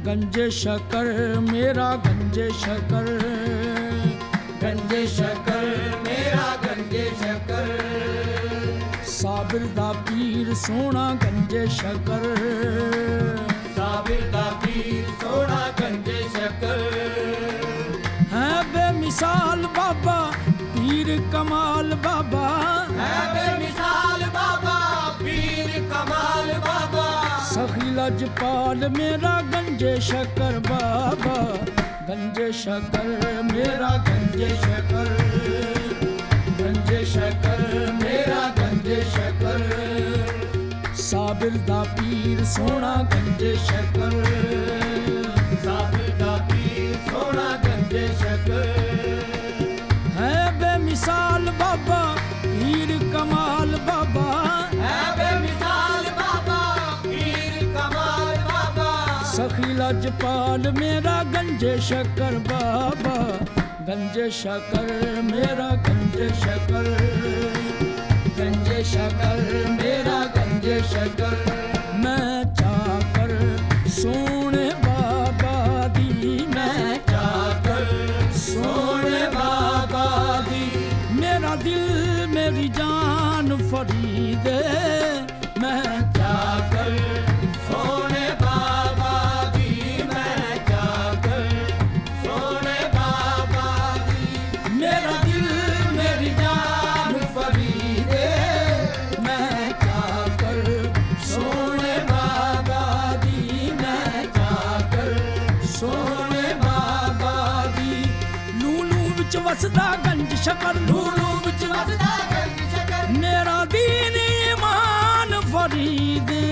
गंजे शकर मेरा गंजे शकर, गंजे शकर मेरा गंजे शकर, साबिर दा पीर सोना गंजे शकर, साबिर दा पीर सोना गंजे शकर, है बेमिसाल बाबा पीर कमाल बाबा, है बेमिसाल बाबा पीर कमाल बाबा, सखी लजपाल मेरा गंजे शकर बाबा, गंजे शकर मेरा गंजे शकर, गंजे शकर मेरा गंजे शकर, साबिर दा पीर सोना गंजे शकर, साबिर दा पीर सोना गंजे शकर, है बेमिसाल बाबा पीर कमाल बाबा, है बेमिसाल बाबा पीर कमाल बाबा, सखी लजपाल मेरा गंजे शकर बाबा, गंजे शकर मेरा गंजे शकर, गंजे शकर मेरा गंजे शकर, मैं चाकर सोने बाबा दी, मैं चाकर सोने बाबा दी, मेरा दिल मेरी जान फरीदे, मैं चाकर सोने बाबा दी, मैं जाकर सोने बाबा दी, मेरा दिल मेरी जान फरीदे, मैं चाकर सोने बाबा दी, मैं चाकर सोने बाबा दी, लूलू विच वसदा गंज शकर, लूलू विच वसदा गंज शकर, मेरा दीन ईमान फरीदे,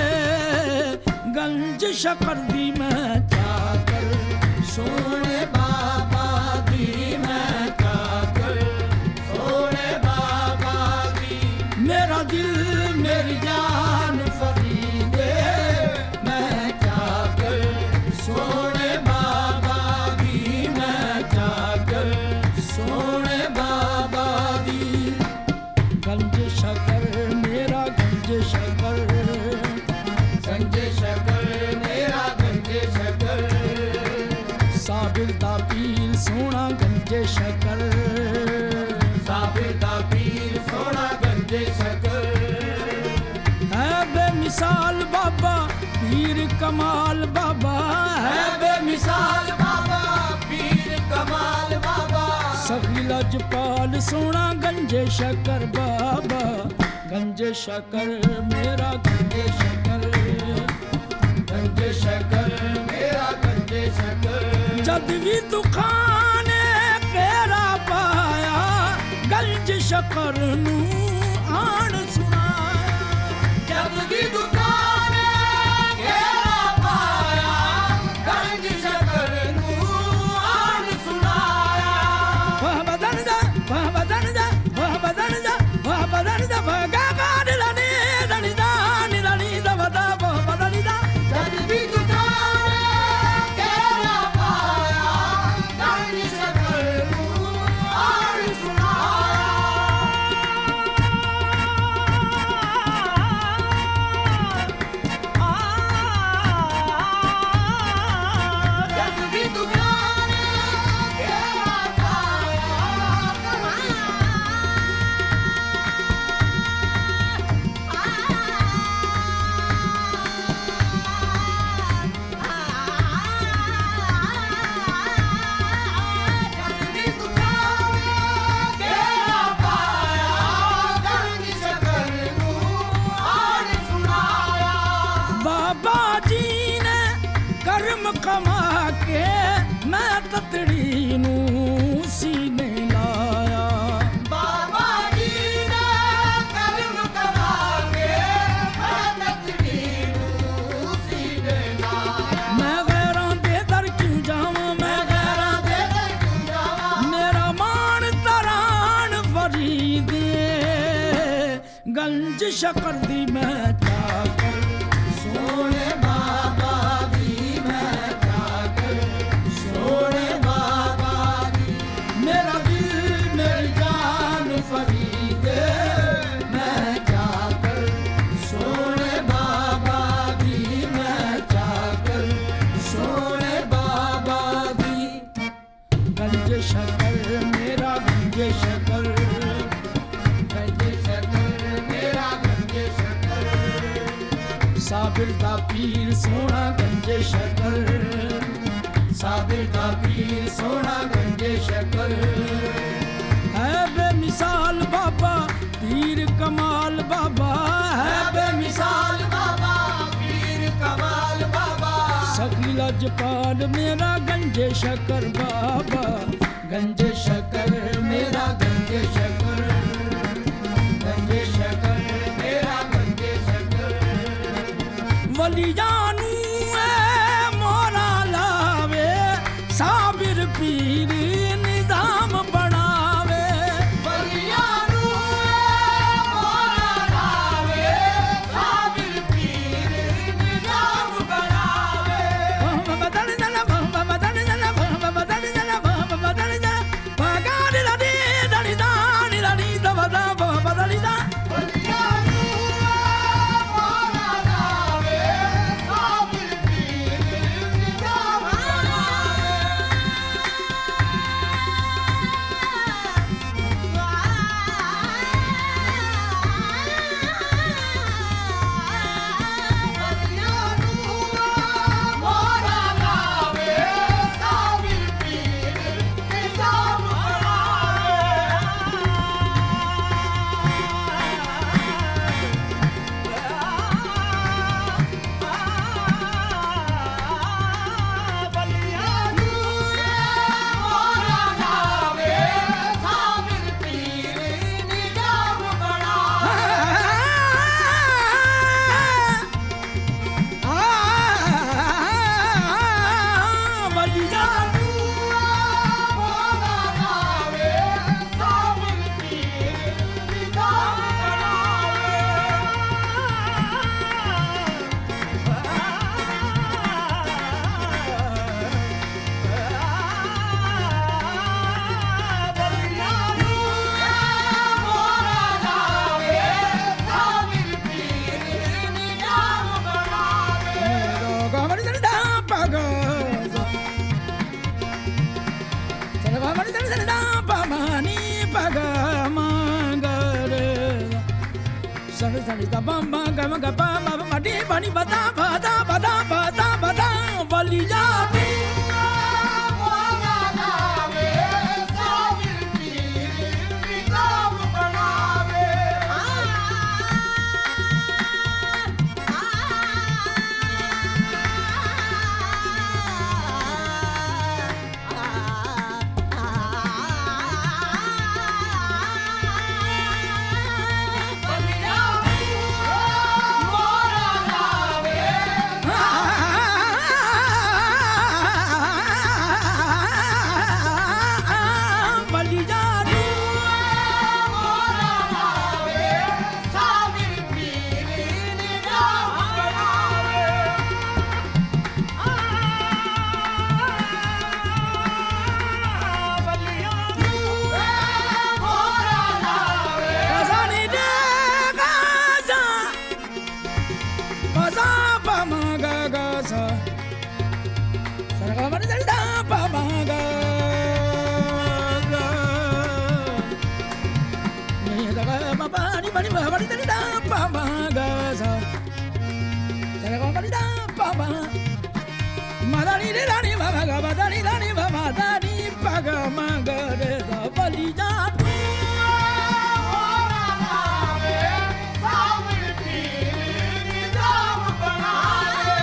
गंज शकर दी मैं चाकर सोने बाबा दी, मैं जाकर सोने बाबा दी, मेरा दिल मेरी जान फरीदे, मैं चाकर सोने बाबा दी, मैं जाकर सोने बाबा दी, गंज शकर मेरा गंज शकर, गंजे शकर मेरा गंजे शकर, साबिर दा पीर सोना गंजे शकर, साबिर दा पीर सोना गंजे शकर, है बेमिसाल बाबा पीर कमाल बाबा, है बेमिसाल बाबा पीर कमाल बाबा, सखी लजपाल सोना गंजे शकर बाबा, गंजे शकर मेरा गंजे शकर, गंजे शकर मेरा गंजे शकर, जद भी दुखाने केरा पाया गंज शकर नू आण सुनाया, जब भी दुकान घेरा पाया गंज शकर नू आन सुनाया, वह बदन जा वह बदन जा वह बदन जा वह बदन जा भगा गाड़ लनी दनी दानी लनी दबदा वह बदन जा, जब भी दुकान घेरा पाया गंज शकर नू आन सुनाया, जब भी दुकान घेरा पाया जब भी दुकान घेरा पाया गंज शकर नू आन सुनाया, बाबा जी ने कर्म कमा के मैं ततड़ी नू सीने लाया, बाबा जी ने कर्म कमा के मैं तकदीर नू सीने लाया, मैं गैरां दे दर क्यों जावां, मैं गैरां दे दे क्यों जावा, मेरा मान तरान फरीदे, गंज शकर दी मैं चाकर सोने बाबा दी, मैं जाकर सोने बाबा दी, मेरा दिल मेरी जान फरीदे, मैं चाकर सोने बाबा दी, मैं जाकर सोने ਸਾਬਿਰ ਦਾ ਪੀਰ ਸੋਹਣਾ ਗੰਜੇ ਸ਼ਕਰ, ਸਾਬਿਰ ਦਾ ਪੀਰ ਸੋਹਣਾ ਗੰਜੇ ਸ਼ਕਰ। ਹੈ ਬੇਮਿਸਾਲ ਬਾਬਾ ਪੀਰ ਕਮਾਲ ਬਾਬਾ, ਹੈ ਬੇਮਿਸਾਲ ਬਾਬਾ ਪੀਰ ਕਮਾਲ ਬਾਬਾ। ਸਖੀ ਲਜਪਾਲ ਮੇਰਾ ਗੰਜੇ ਸ਼ਕਰ ਬਾਬਾ, ਗੰਜੇ ਸ਼ਕਰ ਮੇਰਾ ਗੰਜੇ ਸ਼ਕਰ, ਗੰਜੇ ਸ਼ਕਰ ਮੇਰਾ ਗੰਜੇ ਸ਼ਕਰ। ਵਲੀਆਂ ਨੂੰ ਐ ਮੋਹਰਾਂ ਲਾਵੇ, ਸਾਬਿਰ ਪੀਰ ਨਿਜ਼ਾਮ ਬਣਾਵੇ। ਵਲੀਆਂ ਨੂੰ ਮੋਹਰਾਂ ਲਾਵੇ, ਸਾਬਿਰ ਪੀਰ ਨਿਜ਼ਾਮ ਬਣਾਵੇ। ਬਦਲ ਜਨਾ ਬਦਲ ਜਨਾ ਬਦਲ ਜਨਾ ਬਦਲ ਜਨਾ ਬਗਾੜ ਲਦੀ ਦਲੀ ਦਾਨੀ ਲਦੀ ਦਵਦਾ ਬਦਲੀ ਦਾ। ਵਲੀਆਂ ਨੂੰ ਮੋਹਰਾਂ ਲਾਵੇ, ਸਾਬਿਰ ਪੀਰ ਨਿਜ਼ਾਮ ਬਣਾਵੇ। ਵਲੀਆਂ ਨੂੰ ਮੋਹਰਾਂ ਲਾਵੇ, ਸਾਬਿਰ ਪੀਰ ਨਿਜ਼ਾਮ ਬਣਾਵੇ। ਵਲੀਆਂ ਨੂੰ ਮੋਹਰਾਂ ਲਾਵੇ, ਸਾਬਿਰ ਪੀਰ ਨਿਜ਼ਾਮ ਬਣਾਵੇ। ਵਲੀਆਂ ਮੋਹਰਾਂ ਲਾਵੇ, ਸਾਬਿਰ ਪੀਰ ਨਿਜ਼ਾਮ ਬਣਾਵੇ। ਵਲੀਆਂ ਨੂੰ ਮੋਹਰਾਂ ਲਾਵੇ, ਸਾਬਿਰ ਪੀਰ ਨਿਜ਼ਾਮ ਬਣਾਵੇ। ਗਮਨ ਦਲਦਾ ਪਗ ਚਲ ਗਮਨ ਦਲਦਾ ਪਮਾਨੀ ਪਗ ਮੰਗਰੇ ਸਣ ਸਣ ਦਾ ਬੰਮਾ ਗਮ ਗਪਾ ਮੜੀ ਬਣੀ ਬਤਾ ਬਤਾ ਬਤਾ ਬਤਾ ਬਤਾ ਵਲੀਆਂ ਮੋਹਰਾਂ ਲਾਵੇ, ਸਾਬਿਰ ਪੀਰ ਨਿਜ਼ਾਮ ਬਣਾਵੇ। ਵਲੀਆਂ ਨੂੰ ਮੋਹਰਾਂ ਲਾਵੇ, ਵਲੀਆਂ ਮੋਹਰਾਂ ਲਾਵੇ, ਸਾਬਿਰ ਪੀਰ ਨਿਜ਼ਾਮ ਬਣਾਵੇ। ਵਲੀਆਂ ਨੂੰ ਮੋਹਰਾਂ ਲਾਵੇ, ਕਸਾਨੀ ਦੇ ਗਾਜ਼ਾ ਕਸਾ ਪਮਗ ਗਸਾ ਸਰਗਮਨ ਦਲਦਾ ਪਮਗ ਨੀ ਦਗਾ ਮਪਾਨੀ ਬਣੀ ਬਣੀ ਦਲਦਾ ਪਮਗ ਸਾ ਸਰਗਮਨ ਦਲਦਾ ਪਮ ਮਦਾਨੀ ਰੇ ਰਾਨੀ ਮਮਗ ਮਦਾਨੀ ਰਾਨੀ ਮਦਾਨੀ ਪਗ ਮਗ ਰੇ ਵਲੀਆਂ ਮੋਹਰਾਂ ਲਾਵੇ, ਸਾਬਿਰ ਪੀਰ ਨਿਜ਼ਾਮ ਬਣਾਵੇ।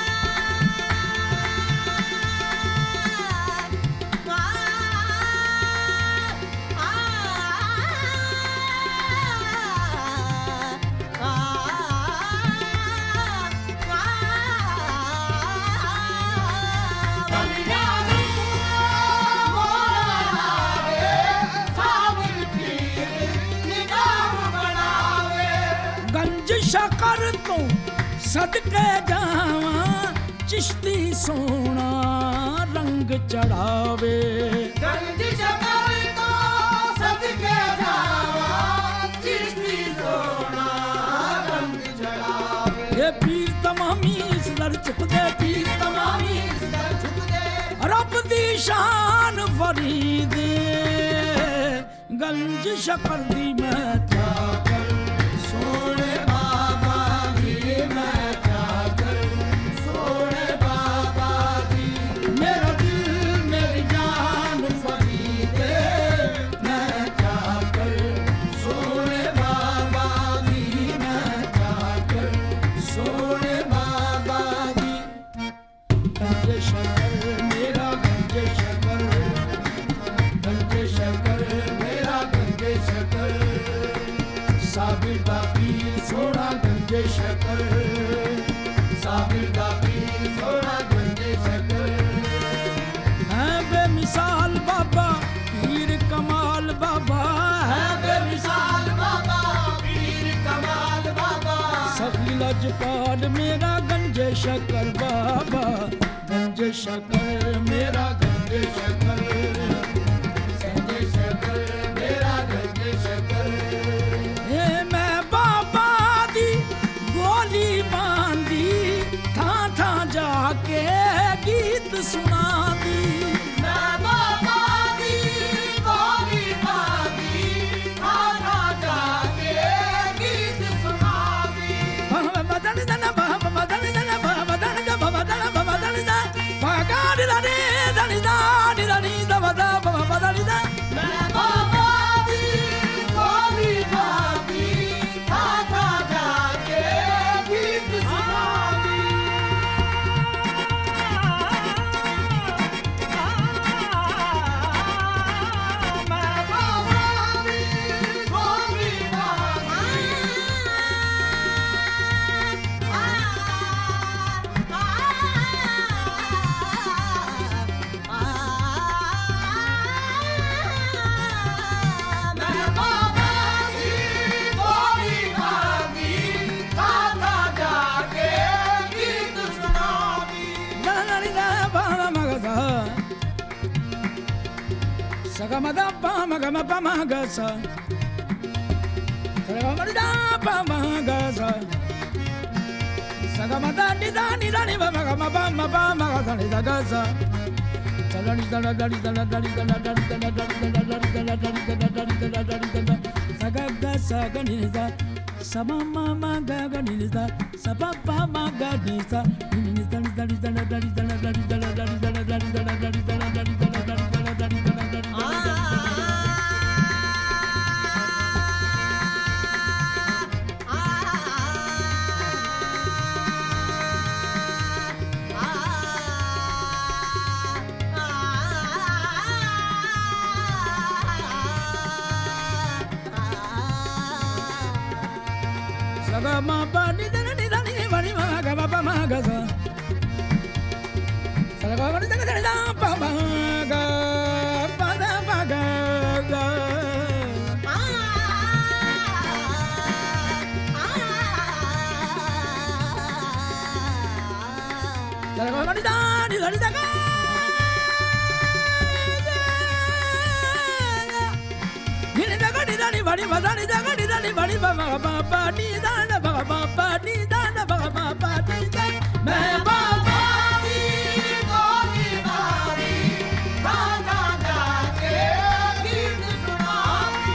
ਵਲੀਆਂ ਨੂੰ ਮੋਹਰਾਂ ਲਾਵੇ, ਸਾਬਿਰ ਪੀਰ ਨਿਜ਼ਾਮ ਬਣਾਵੇ। ਗੰਜ ਸ਼ਕਰ ਤੋਂ ਸਦਕੇ ਜਾਵਾਂ, ਚਿਸ਼ਤੀ ਸੋਹਣਾ ਰੰਗ ਚੜਾਵੇ। ਗੰਜ ਸ਼ਕਰ ਤੋਂ ਸਦਕੇ ਜਾਵਾਂ, ਚਿਸ਼ਤੀ ਸੋਹਣਾ ਰੰਗ ਚੜਾਵੇ। ਇਹ ਪੀਰ ਤਮਾਮੀ ਸਦਰ ਚੁੱਕਦੇ, ਪੀਰ ਤਮਾਮੀ ਸਰ ਝੁਕਦੇ, ਰੱਬ ਦੀ ਸ਼ਾਨ ਫਰੀਦ, ਗੰਜ ਸ਼ਕਰ ਦੀ ਮੈਂ ਸੋਹਣੇ ਬਾਬਾ ਦੀ ਮੈਂ ਕਿਆ शकर मेरा गंजे शकर, गंजे शकर मेरा गंजे शकर, साबिर दा पीर सोना गंजे शकर, साबिर दा पीर सोना गंजे शकर। है बेमिसाल बाबा पीर कमाल बाबा, है बेमिसाल बाबा पीर कमाल बाबा, सखी लजपाल मेरा गंजे शकर बाबा, गंजे शकर मेरा गंजे शकर, गंजे शकर मेरा गंजे शकर। ए मैं बाबा दी गोली बांधी था जाके गीत सुना दी, मैं बाबा दी गोली बांधी था जाके गीत सुना दी। बदन दन बदन दन बदन द बदन बदन द पगाड़ रे दनि दा नि द बदा बदन द मैं बाबा दी गोली बांधी था जाके गीत सुना दी। मैं बाबा दी गोली बांधी मैं बाबा दी गोली बांधी था जाके गीत सुना दी। दनि दा बा मगदा सगमदा बा मगम बा मगसा सगमदा बा मगसा सगमदा नि दा बा मगम बा मगसा नि दा गसा चलनि दला दली दला दली दला दली दला दली दला दली दला दली दला दली दला सगगा सगनि दा sama mama gaga ni da sapa mama gadi sa ni dali dali dali dali dali dali dali dali dali dali dali dali dali dali dali dali dali dali Sagama bani dani dani bani maga baba maga sa Sagama bani dani dani baba maga baba maga Sagama bani dani dani daga Ni daga ni dani bani madani daga ni dani bani baba baba ni dani baba ni dani baba ni dani मैं बाबा दी गोली बांधी था जाके गीत सुना दी।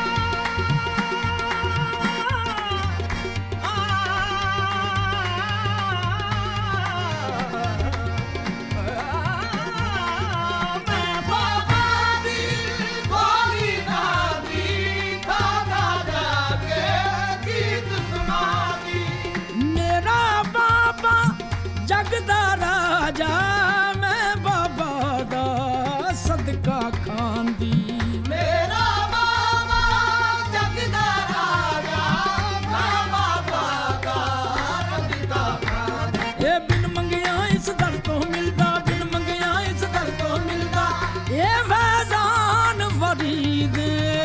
मैं बाबा दी गोली बांधी था जाके गीत सुना दी। मेरा बाबा जगदा राजा मैं बाबा दा सदका खांदी मेरा बाबा जगदा राजा मैं बाबा का सदका खांदी। ए बिन मंगिया इस दर तो मिलदा बिन मंगिया इस दर तो मिलदा ए फैजान फरीद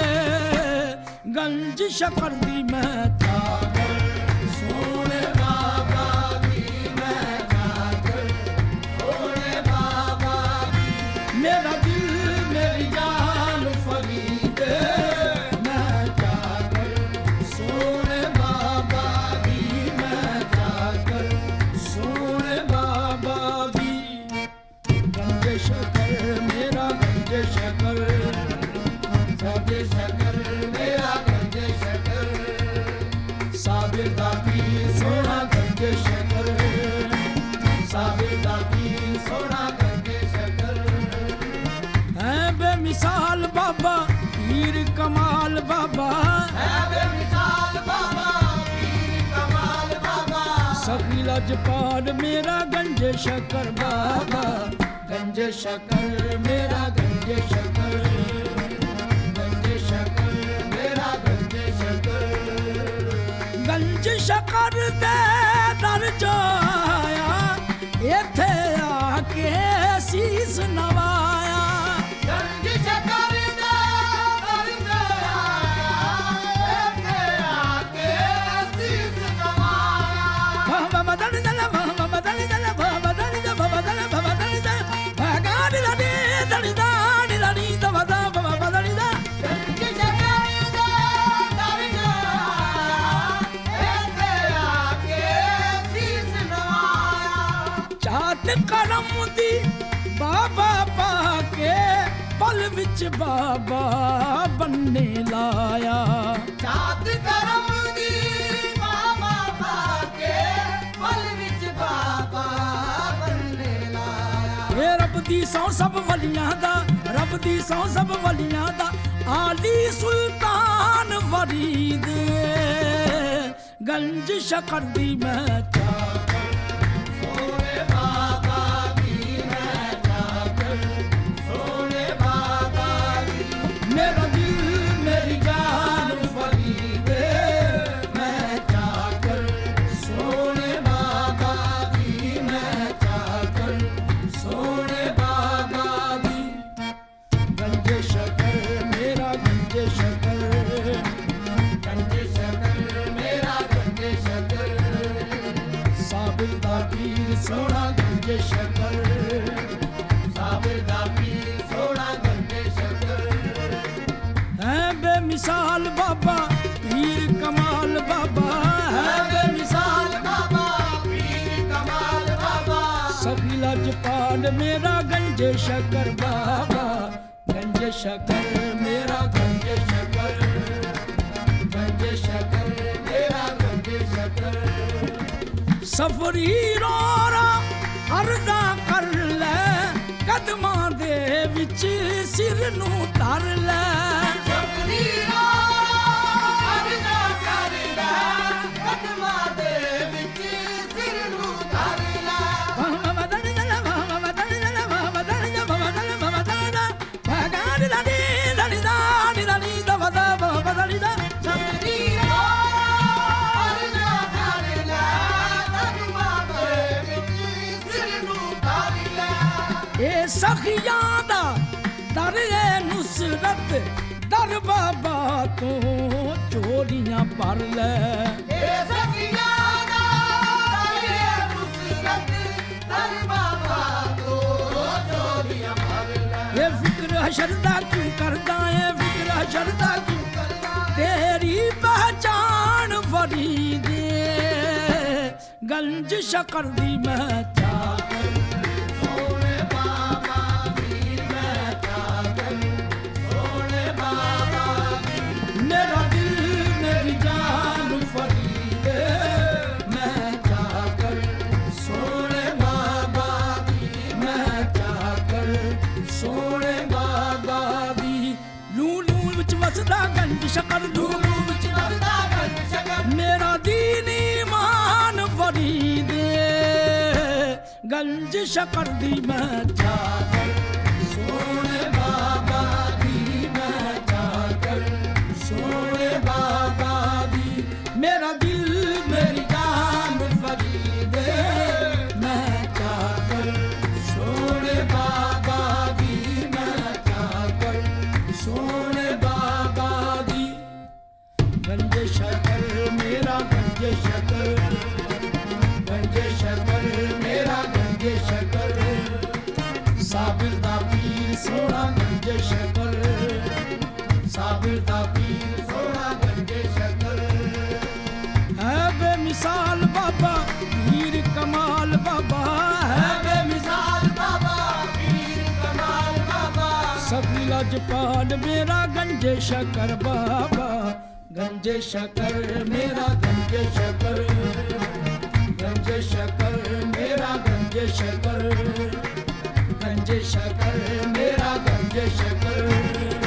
गंज शकर दी मैं जागर सोने बाबा की मैं जागर सोने बाबा की मेरा दिल मेरी जान फरीद मैं जागर सोने बाबा की मैं जागर सोने बाबा दी गंजे शकर मेरा गंजे शकर गंजे शकर मेरा गंजे शकर, साबिर दा पीर सोना गंजे शकर, साबिर दा पीर सोना गंजे शकर। है बेमिसाल बाबा पीर कमाल बाबा है बेमिसाल बाबा पीर कमाल बाबा, सखीला लजपाल मेरा गंजे शकर बाबा गंजे शकर मेरा गंजे शकर गंजे शकर मेरा गंजे शकर गंज शकर दे दर जाया इथे आके सीस नवाया गंज शकर दे दर जाया इथे आके सीस नवाया बदल दल बदल दल बदल दल बदल बदल दल भगाड़ी लड़ी दड़ी दाड़ी लड़ी दबदा बदल दल गंज शकर दे दर जाया इथे आके सीस नवाया चात करम दी बाबा पाके पल विच बाबा बन्ने लाया चात करम दी बाबा पाके पल विच बाबा बन्ने लाया ए रब दी सौ सब वलियां दा रब दी सौ सब वलियां दा आली सुल्तान फरीद गंज शकर दी मैं सोने बाबा की मैं जाकर सोने बाबा की मेरा दिल मेरी जान फरीद मैं जाकर सोने बाबा की मैं जाकर सोने बाबा की गंज शकर मेरा गंज शकर गंजे शकर मेरा गंजे शकर साबिर दा पीर सोना गंज शकर साबिर दा पीर सोना गंजे शकर है बेमिसाल बाबा पीर कमाल बाबा है बेमिसाल बाबा पीर कमाल बाबा सखी लजपाल मेरा गंजे शकर बाबा गंजे शकर मेरा गंजे शकर गंजे शकर मेरा गंजे शकर सफरी रोरा अर्जा कर ले कदमां दे विच सिर नू धर ले सफरी अर्जा कर ले कदमां दे विच सिर नूं धर ले सफरी अर्जा कर ले कदमां दे विच सिर नूं धर ले ए सखियां दा दर ए नुसरत दर बाबा तो चोरियां भर ले ए सखिया दा दरे नुसरत दर बाबा तो चोरियां भर ले ये फिक्र हशर दा क्यों करदा है फिक्र हशर दा क्यों तेरी पहचान फरीद गंज शकर दी मैं सोने बाबा की मैं जाकर सोने बाबा की मेरा दिल मेरी जान फरीद मैं जाकर सोने बाबा की मैं जाकर सोने बाबा दी लू लू विच वसदा गंज शकर लू लू विच वसदा गंज शकर मेरा दीन ईमान फरीद गंज शकर दी मैं जाकर सोने बाबा की मैं जाकर सोने बाबा की मेरा दिल मेरी जान फरीद मैं जाकर सोने बाबा की मैं जाकर सोने बाबा की गंज शकर मेरा गंज शकर गंजे शकर मेरा गंजे शकर साबिर दा पीर सोना गंज शकर साबिर दा पीर सोना गंजे शकर है बेमिसाल बाबा पीर कमाल बाबा है बेमिसाल बाबा पीर कमाल बाबा सखी लजपाल मेरा गंज शकर बाबा गंज शकर मेरा गंज शकर गंज शकर मेरा गंज शकर गंज शकर मेरा गंज शकर